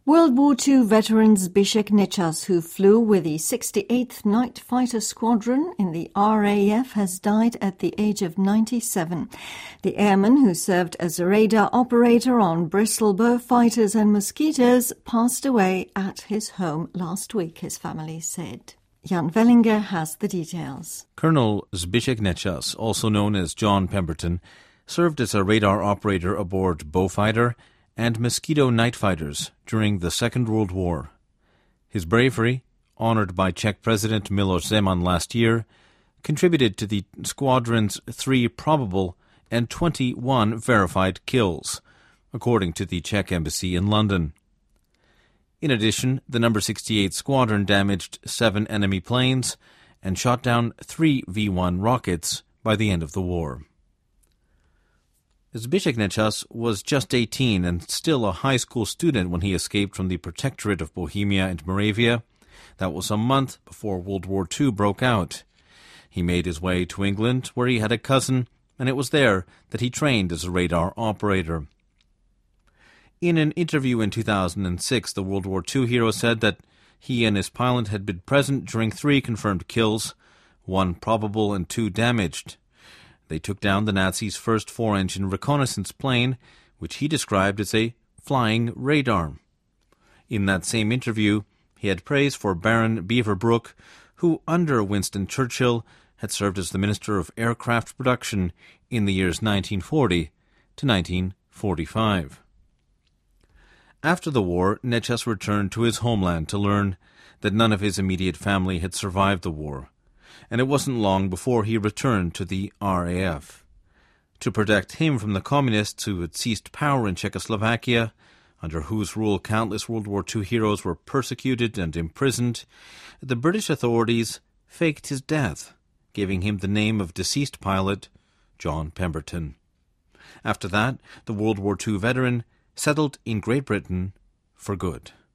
World War II veteran Zbyszek Niczas, who flew with the 68th Night Fighter Squadron in the RAF, has died at the age of 97. The airman, who served as a radar operator on Bristol Beaufighters and Mosquitoes, passed away at his home last week, his family said. Jan Vellinger has the details. Colonel Zbyszek Niczas, also known as John Pemberton, served as a radar operator aboard Beaufighter and Mosquito night fighters during the Second World War. His bravery, honoured by Czech President Miloš Zeman last year, contributed to the squadron's 3 probable and 21 verified kills, according to the Czech embassy in London. In addition, the No. 68 Squadron damaged 7 enemy planes and shot down 3 V-1 rockets by the end of the war. Zbyszek Niczas was just 18 and still a high school student when he escaped from the Protectorate of Bohemia and Moravia. That was a month before World War II broke out. He made his way to England, where he had a cousin, and it was there that he trained as a radar operator. In an interview in 2006, the World War II hero said that he and his pilot had been present during 3 confirmed kills, 1 probable and 2 damaged. They took down the Nazis' first 4-engine reconnaissance plane, which he described as a flying radar. In that same interview, he had praise for Baron Beaverbrook, who, under Winston Churchill, had served as the Minister of Aircraft Production in the years 1940 to 1945. After the war, Niczas returned to his homeland to learn that none of his immediate family had survived the war, and it wasn't long before he returned to the RAF. To protect him from the communists who had seized power in Czechoslovakia, under whose rule countless World War II heroes were persecuted and imprisoned, the British authorities faked his death, giving him the name of deceased pilot John Pemberton. After that, the World War II veteran settled in Great Britain for good.